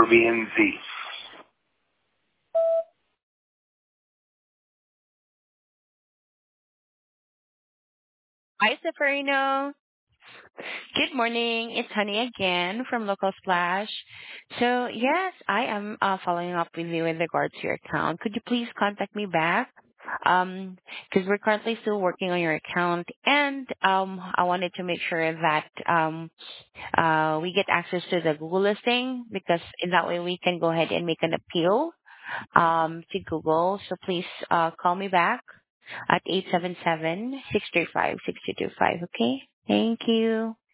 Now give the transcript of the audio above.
sabihin Z. Hi, Severino. Good morning. It's Honey again from Local Splash. So, yes, I am following up with you in regards to your account. Could you please contact me back? Because we're currently still working on your account, and I wanted to make sure that we get access to the Google listing, because in that way we can go ahead and make an appeal to Google. So please call me back at 877-635-6225. Okay? Thank you.